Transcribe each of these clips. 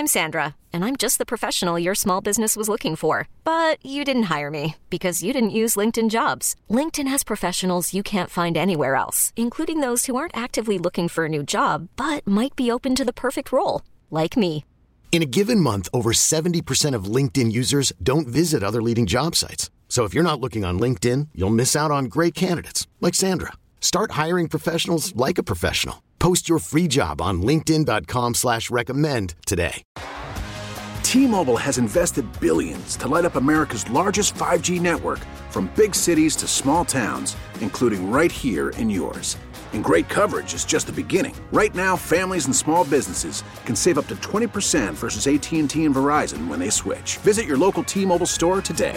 I'm Sandra, and I'm just the professional your small business was looking for. But you didn't hire me because you didn't use LinkedIn Jobs. LinkedIn has professionals you can't find anywhere else, including those who aren't actively looking for a new job, but might be open to the perfect role, like me. In a given month, over 70% of LinkedIn users don't visit other leading job sites. So if you're not looking on LinkedIn, you'll miss out on great candidates like Sandra. Start hiring professionals like a professional. Post your free job on linkedin.com/recommend today. T-Mobile has invested billions to light up America's largest 5G network, from big cities to small towns, including right here in yours. And great coverage is just the beginning. Right now, families and small businesses can save up to 20% versus AT&T and Verizon when they switch. Visit your local T-Mobile store today.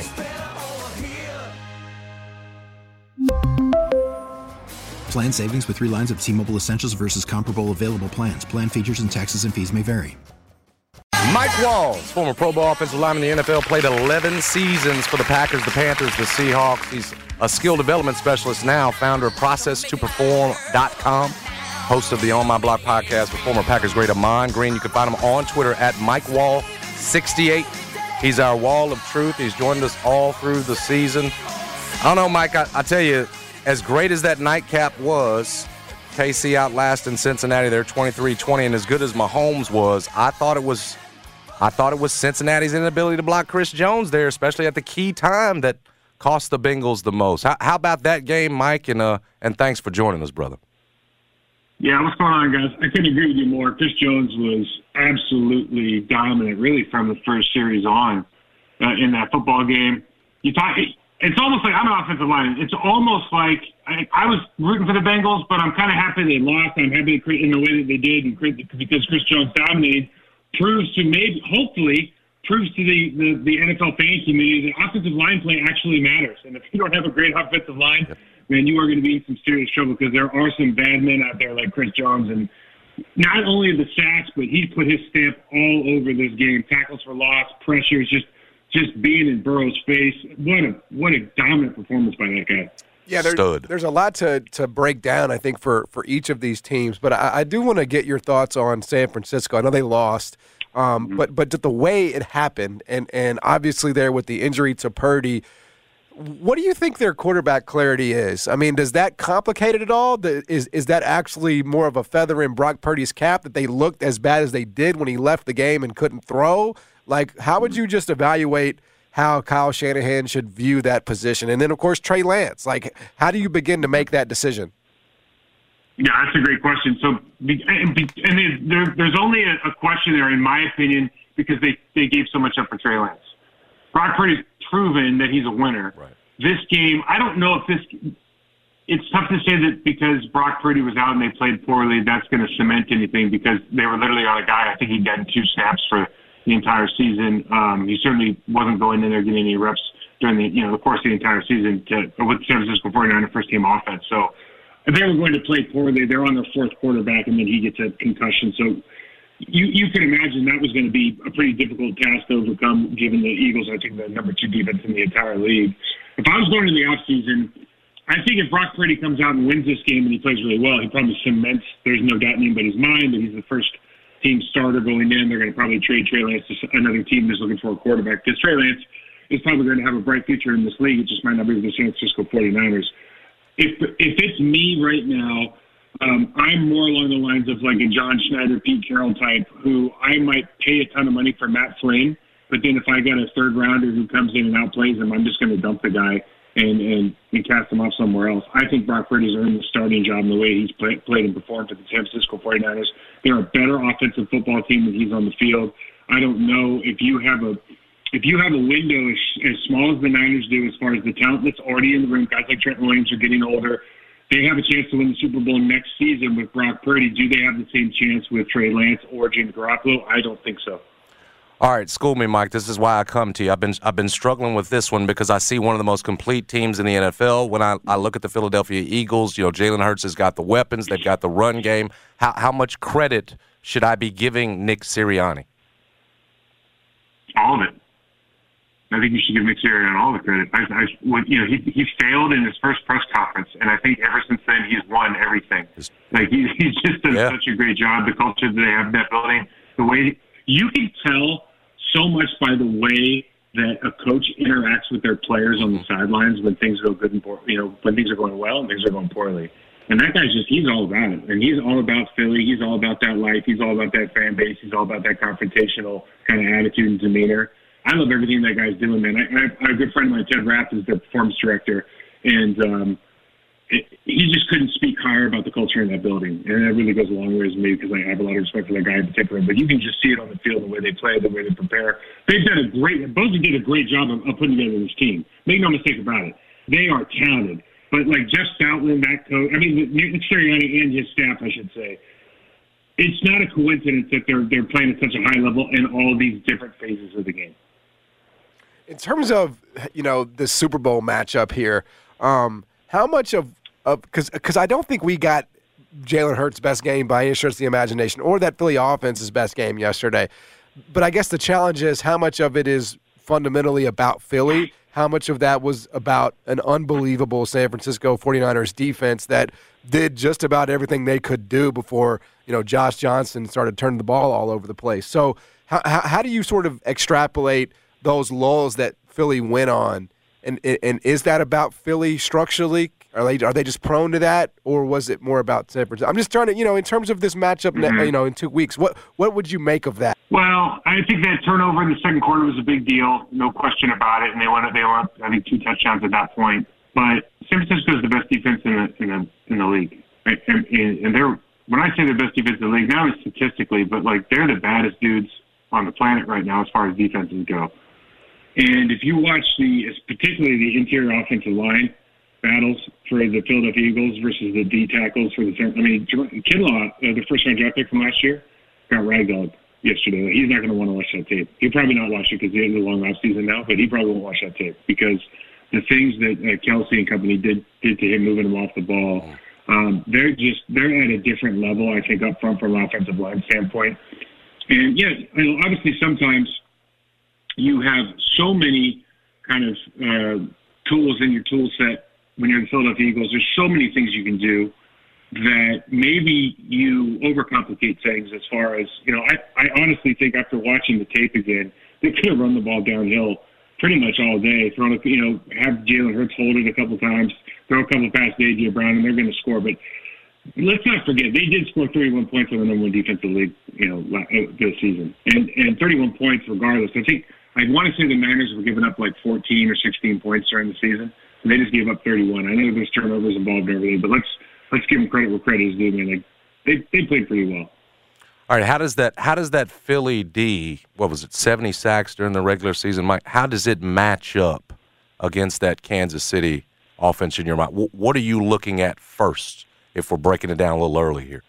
Plan savings with 3 lines of T-Mobile Essentials versus comparable available plans. Plan features and taxes and fees may vary. Mike Walls, former Pro Bowl offensive lineman in the NFL, played 11 seasons for the Packers, the Panthers, the Seahawks. He's a skill development specialist now, founder of ProcessToPerform.com, host of the On My Block podcast with former Packers great Ahman Green. You can find him on Twitter at MikeWall68. He's our wall of truth. He's joined us all through the season. I don't know, Mike, I tell you, as great as that nightcap was, KC outlasting Cincinnati, they're 23-20, and as good as Mahomes was, I thought it was Cincinnati's inability to block Chris Jones there, especially at the key time that cost the Bengals the most. How about that game, Mike? And thanks for joining us, brother. Yeah, what's going on, guys? I couldn't agree with you more. Chris Jones was absolutely dominant, really, from the first series on in that football game. It's almost like I'm an offensive lineman. It's almost like I was rooting for the Bengals, but I'm kind of happy they lost. I'm happy in the way that they did, and because Chris Jones dominated, proves to the NFL fan community that offensive line play actually matters. And if you don't have a great offensive line, man, you are going to be in some serious trouble, because there are some bad men out there like Chris Jones. And not only the sacks, but he's put his stamp all over this game. Tackles for loss, pressures, just being in Burrow's face. What a dominant performance by that guy. Yeah, there's a lot to break down, I think, for each of these teams. But I do want to get your thoughts on San Francisco. I know they lost, but the way it happened, and obviously there with the injury to Purdy, what do you think their quarterback clarity is? I mean, does that complicate it at all? Is that actually more of a feather in Brock Purdy's cap that they looked as bad as they did when he left the game and couldn't throw? Like, how would you just evaluate how Kyle Shanahan should view that position? And then, of course, Trey Lance. Like, how do you begin to make that decision? Yeah, that's a great question. So, there's only a question there, in my opinion, because they gave so much up for Trey Lance. Brock Purdy's proven that he's a winner. Right. This game, I don't know if it's tough to say that because Brock Purdy was out and they played poorly, that's going to cement anything, because they were literally on a guy. I think he'd gotten 2 snaps for the entire season. He certainly wasn't going in there getting any reps during the course of the entire season with the San Francisco 49ers first-team offense. So they were going to play poorly. They're on their 4th quarterback, and then he gets a concussion. So you can imagine that was going to be a pretty difficult task to overcome, given the Eagles, I think, the number 2 defense in the entire league. If I was going to the offseason, I think if Brock Purdy comes out and wins this game and he plays really well, he probably cements, there's no doubt in anybody's mind, that he's the first team starter going in. They're going to probably trade Trey Lance to another team that's looking for a quarterback, because Trey Lance is probably going to have a bright future in this league. It just might not be with the San Francisco 49ers. If it's me right now, I'm more along the lines of like a John Schneider, Pete Carroll type, who I might pay a ton of money for Matt Flynn, but then if I got a 3rd rounder who comes in and outplays him, I'm just going to dump the guy and cast him off somewhere else. I think Brock Purdy's earned the starting job in the way he's played and performed for the San Francisco 49ers. They're a better offensive football team when he's on the field. I don't know if you have a window as small as the Niners do, as far as the talent that's already in the room. Guys like Trent Williams are getting older. They have a chance to win the Super Bowl next season with Brock Purdy. Do they have the same chance with Trey Lance or Jimmy Garoppolo? I don't think so. All right, school me, Mike. This is why I come to you. I've been struggling with this one because I see one of the most complete teams in the NFL. When I look at the Philadelphia Eagles, Jalen Hurts has got the weapons. They've got the run game. How much credit should I be giving Nick Sirianni? All of it. I think you should give Nick Sirianni all the credit. He failed in his first press conference, and I think ever since then he's won everything. Like he's just done such a great job. The culture that they have in that building, the way You can tell so much by the way that a coach interacts with their players on the sidelines when things go good and when things are going well and things are going poorly. And that guy's he's all about it. And he's all about Philly. He's all about that life. He's all about that fan base. He's all about that confrontational kind of attitude and demeanor. I love everything that guy's doing, man. I have a good friend of mine, Ted Rath, is the performance director, and he just couldn't speak higher about the culture in that building. And that really goes a long way with me because I have a lot of respect for that guy in particular. But you can just see it on the field, the way they play, the way they prepare. They've done Boise did a great job of putting together this team. Make no mistake about it. They are talented. But like Jeff Stoutland, that coach, Nick Sirianni and his staff, I should say, it's not a coincidence that they're playing at such a high level in all these different phases of the game. In terms of, the Super Bowl matchup here, how much of because I don't think we got Jalen Hurts' best game by any stretch of the imagination or that Philly offense's best game yesterday. But I guess the challenge is how much of it is fundamentally about Philly, how much of that was about an unbelievable San Francisco 49ers defense that did just about everything they could do before, Josh Johnson started turning the ball all over the place. So how do you sort of extrapolate those lulls that Philly went on? And is that about Philly structurally? Are they just prone to that, or was it more about San Francisco? I'm just trying to, in terms of this matchup, in 2 weeks, what would you make of that? Well, I think that turnover in the second quarter was a big deal, no question about it, and they won, I think, 2 touchdowns at that point. But San Francisco is the best defense in the league, right? And they're, when I say the best defense in the league, not only statistically, but they're the baddest dudes on the planet right now as far as defenses go. And if you watch particularly the interior offensive line battles for the Philadelphia Eagles versus the D tackles for the Kinlaw, the first-round draft pick from last year, got ragdolled yesterday. He's not going to want to watch that tape. He'll probably not watch it because he has a long off season now, but he probably won't watch that tape because the things that Kelsey and company did to him, moving him off the ball, they're at a different level, I think, up front from an offensive line standpoint. And obviously sometimes you have so many kind of tools in your tool set when you're the Philadelphia Eagles. There's so many things you can do that maybe you overcomplicate things as far as, I honestly think after watching the tape again, they could have run the ball downhill pretty much all day, have Jalen Hurts hold it a couple times, throw a couple passes to A.J. Brown, and they're going to score. But let's not forget, they did score 31 points on the number one defense in the league, this season. And 31 points regardless. I want to say the Niners were giving up 14 or 16 points during the season, and they just gave up 31. I know there's turnovers involved and everything, but let's give them credit where credit is due, man. They played pretty well. All right, how does that Philly D, 70 sacks during the regular season, Mike, how does it match up against that Kansas City offense in your mind? What are you looking at first if we're breaking it down a little early here?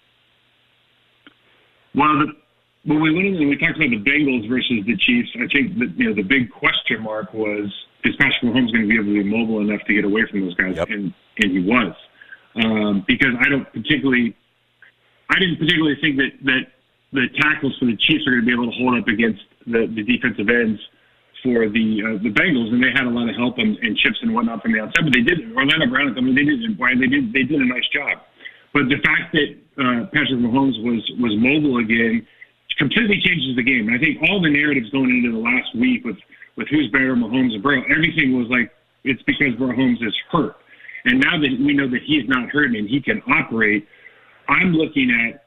Well, when we talked about the Bengals versus the Chiefs, I think that the big question mark was, is Patrick Mahomes going to be able to be mobile enough to get away from those guys? Yep. And he was, because I didn't particularly think that the tackles for the Chiefs are going to be able to hold up against the defensive ends for the Bengals, and they had a lot of help and chips and whatnot from the outside. But they did. Orlando Brown, they did a nice job. But the fact that Patrick Mahomes was mobile again completely changes the game. And I think all the narratives going into the last week with who's better, Mahomes or Burrow, everything was it's because Mahomes is hurt. And now that we know that he's not hurt and he can operate, I'm looking at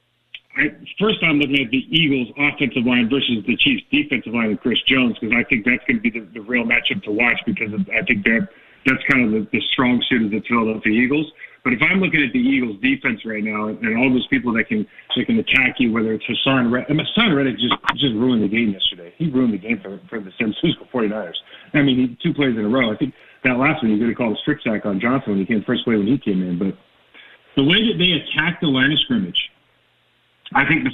the Eagles' offensive line versus the Chiefs' defensive line with Chris Jones, because I think that's going to be the real matchup to watch, because I think that's kind of the strong suit of the Philadelphia Eagles. But if I'm looking at the Eagles' defense right now and all those people that can attack you, whether it's Hassan Reddick just ruined the game yesterday. He ruined the game for the San Francisco 49ers. I mean, 2 plays in a row. I think that last one, you could have called a strip sack on Johnson when he came first play when he came in. But the way that they attacked the line of scrimmage, I think the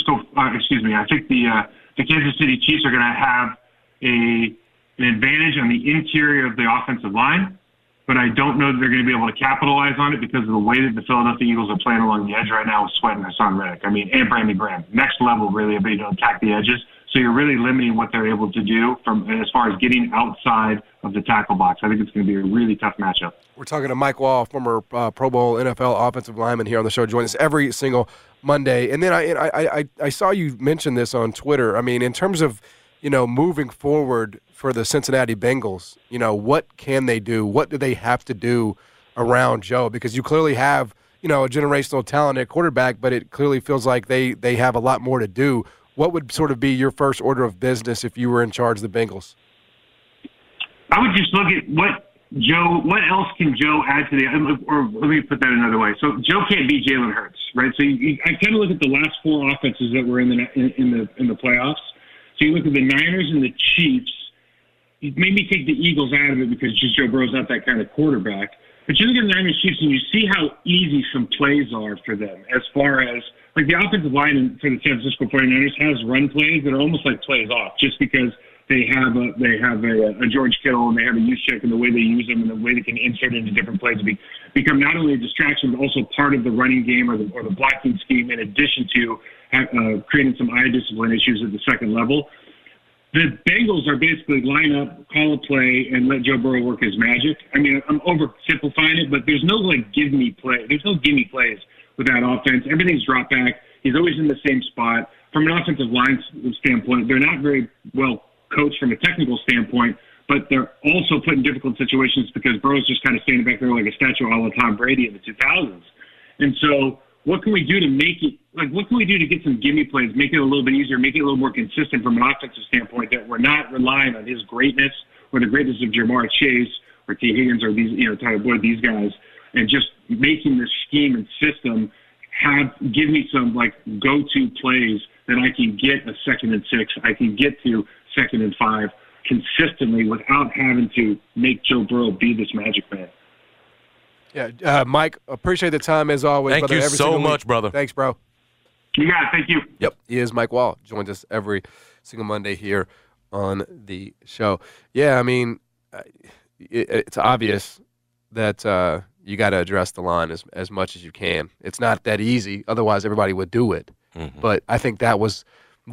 Kansas City Chiefs are going to have an advantage on the interior of the offensive line, but I don't know that they're going to be able to capitalize on it because of the way that the Philadelphia Eagles are playing along the edge right now with Sweat and Hassan Reddick. And Brandon Graham. Next level, really, ability to attack the edges. So you're really limiting what they're able to do as far as getting outside of the tackle box. I think it's going to be a really tough matchup. We're talking to Mike Wall, former Pro Bowl NFL offensive lineman here on the show. Join us every single Monday. And then I saw you mention this on Twitter. I mean, in terms of, moving forward for the Cincinnati Bengals, what can they do? What do they have to do around Joe? Because you clearly have, a generational talent at quarterback, but it clearly feels like they have a lot more to do. What would sort of be your first order of business if you were in charge of the Bengals? I would just look at what else can Joe add to or let me put that another way. So Joe can't beat Jalen Hurts, right? So I kind of look at the last 4 offenses that were in the playoffs. So you look at the Niners and the Chiefs. You maybe take the Eagles out of it because just Joe Burrow's not that kind of quarterback. But you look at the Niners Chiefs and you see how easy some plays are for them as far as like the offensive line for the San Francisco 49ers has run plays that are almost like plays off just because they have a George Kittle and they have a Juszczyk and the way they use them and the way they can insert into different plays become not only a distraction but also part of the running game or the blocking scheme in addition to creating some eye discipline issues at the second level. The Bengals are basically line up, call a play, and let Joe Burrow work his magic. I mean, I'm oversimplifying it, but there's no give me play. There's no gimme plays with that offense. Everything's drop back. He's always in the same spot. From an offensive line standpoint, they're not very well coached from a technical standpoint, but they're also put in difficult situations because Burrow's just kind of standing back there like a statue a la Tom Brady in the 2000s. And so what can we do to make it what can we do to get some gimme plays, make it a little bit easier, make it a little more consistent from an offensive standpoint that we're not relying on his greatness or the greatness of Jamar Chase or T. Higgins or these, Tyler Boyd, these guys, and just making this scheme and system give me some go-to plays that I can get a 2nd and 6, I can get to 2nd and 5 consistently without having to make Joe Burrow be this magic man. Yeah, Mike, appreciate the time as always. Thank brother, you so much, brother. Thanks, bro. You got it. Thank you. Yep. He is Mike Wall. Joins us every single Monday here on the show. Yeah, I mean, it's obvious that you got to address the line as much as you can. It's not that easy. Otherwise, everybody would do it. Mm-hmm. But I think that was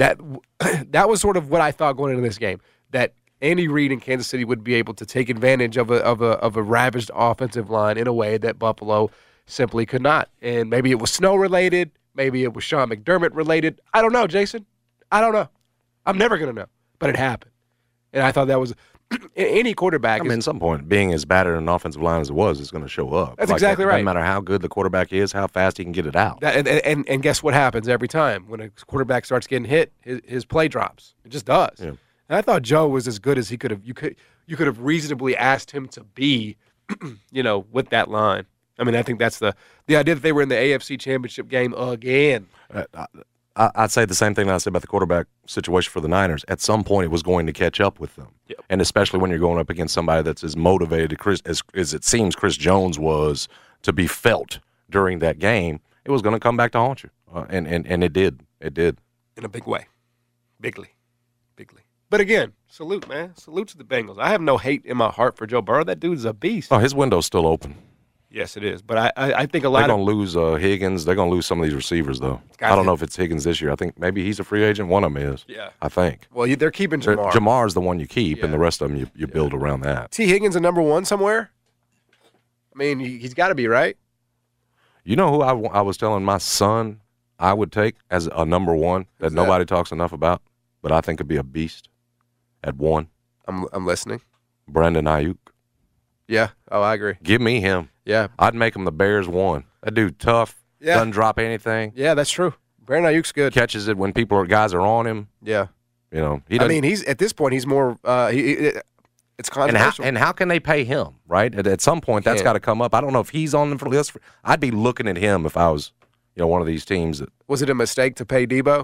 sort of what I thought going into this game, that Andy Reid in Kansas City would be able to take advantage of a ravaged offensive line in a way that Buffalo simply could not. And maybe it was snow-related. Maybe it was Sean McDermott-related. I don't know, Jason. I don't know. I'm never going to know. But it happened. And I thought that was any quarterback. I mean, at some point, being as bad at an offensive line as it was is going to show up. That's exactly right. Doesn't matter how good the quarterback is, how fast he can get it out. And guess what happens every time? When a quarterback starts getting hit, his play drops. It just does. Yeah. And I thought Joe was as good as he could have. You could have reasonably asked him to be, with that line. I mean, I think that's the idea that they were in the AFC Championship game again. I'd say the same thing that I said about the quarterback situation for the Niners. At some point, it was going to catch up with them. Yep. And especially when you're going up against somebody that's as motivated as it seems Chris Jones was to be felt during that game, it was going to come back to haunt you. And it did. It did. In a big way. Bigly. But again, salute, man. Salute to the Bengals. I have no hate in my heart for Joe Burrow. That dude's a beast. Oh, his window's still open. Yes, it is. But I think a lot they're going to lose Higgins. They're going to lose some of these receivers, though. I don't know if it's Higgins this year. I think maybe he's a free agent. One of them is. Yeah. I think. Well, they're keeping Jamar. Jamar's the one you keep, and the rest of them you build around that. T. Higgins a number 1 somewhere? I mean, he's got to be, right? You know who I was telling my son I would take as a number 1 that nobody talks enough about, but I think could be a beast at 1? I'm listening. Brandon Ayuk. Yeah. Oh, I agree. Give me him. Yeah. I'd make him the Bears 1. That dude tough. Yeah. Doesn't drop anything. Yeah, that's true. Brandon Ayuk's good. Catches it when guys are on him. Yeah. He's at this point he's more it's controversial. And how can they pay him, right? At some point that's got to come up. I don't know if he's on the list. I'd be looking at him if I was, one of these teams. Was it a mistake to pay Debo?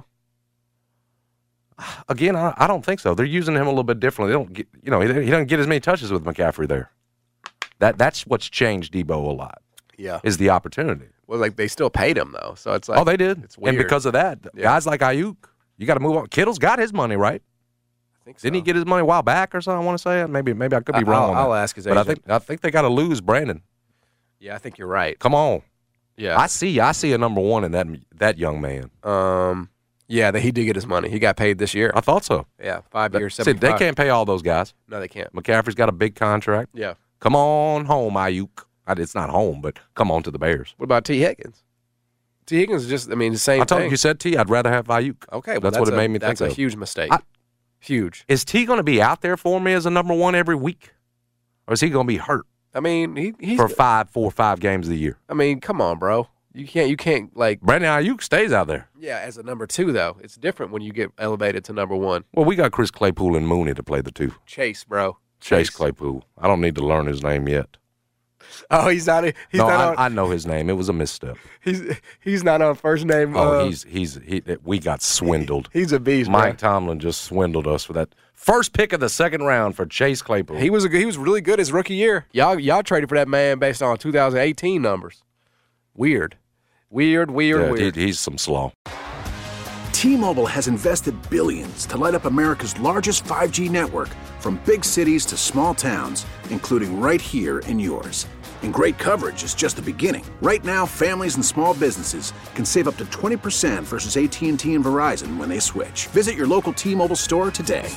Again, I don't think so. They're using him a little bit differently. They don't get, he doesn't get as many touches with McCaffrey there. That's what's changed Debo a lot. Yeah, is the opportunity. Well, they still paid him though, so it's like they did. It's weird. And because of that, guys like Ayuk, you got to move on. Kittle's got his money, right? I think so. Didn't he get his money a while back or something? I want to say maybe I could be wrong. I'll ask his agent. But I think they got to lose Brandon. Yeah, I think you're right. Come on. Yeah, I see a number 1 in that young man. Yeah, he did get his money. He got paid this year. I thought so. Yeah, 5 years, 75. See, they can't pay all those guys. No, they can't. McCaffrey's got a big contract. Yeah. Come on home, Ayuk. It's not home, but come on to the Bears. What about T. Higgins? T. Higgins is just, the same I told thing. you said T. I'd rather have Ayuk. Okay, well, that's what it made me think of. That's a huge mistake. Huge. Is T going to be out there for me as a number one every week? Or is he going to be hurt He's for 4 or 5 games of the year? Come on, bro. You can't Brandon Ayuk stays out there. Yeah, as a number 2, though. It's different when you get elevated to number 1. Well, we got Chris Claypool and Mooney to play the 2. Chase, bro. Chase Claypool. I don't need to learn his name yet. Oh, he's not. I know his name. It was a misstep. He's not on first name. We got swindled. He's a beast. Mike bro. Tomlin just swindled us for that first pick of the second round for Chase Claypool. He was really good his rookie year. Y'all traded for that man based on 2018 numbers. Weird. He's some slaw. T-Mobile has invested billions to light up America's largest 5G network, from big cities to small towns, including right here in yours. And great coverage is just the beginning. Right now, families and small businesses can save up to 20% versus AT&T and Verizon when they switch. Visit your local T-Mobile store today.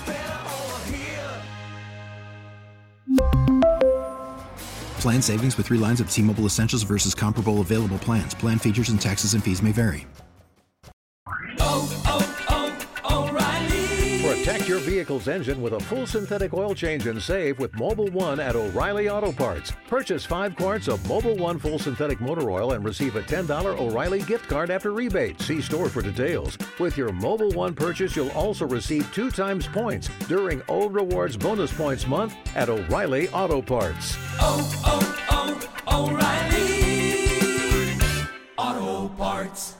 Plan savings with 3 lines of T-Mobile Essentials versus comparable available plans. Plan features and taxes and fees may vary. Protect your vehicle's engine with a full synthetic oil change and save with Mobil 1 at O'Reilly Auto Parts. Purchase 5 quarts of Mobil 1 full synthetic motor oil and receive a $10 O'Reilly gift card after rebate. See store for details. With your Mobil 1 purchase, you'll also receive 2 times points during O Rewards Bonus Points Month at O'Reilly Auto Parts. O'Reilly Auto Parts.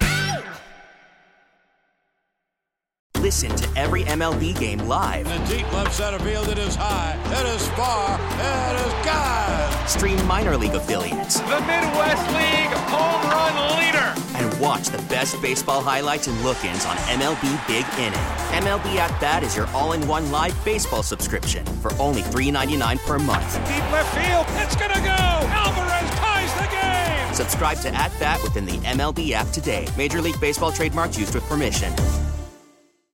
Listen to every MLB game live. In the deep left center field, it is high, it is far, it is gone. Stream minor league affiliates. The Midwest League home run leader. And watch the best baseball highlights and look-ins on MLB Big Inning. MLB At Bat is your all-in-one live baseball subscription for only $3.99 per month. Deep left field, it's gonna go. Alvarez ties the game. Subscribe to At Bat within the MLB app today. Major League Baseball trademarks used with permission.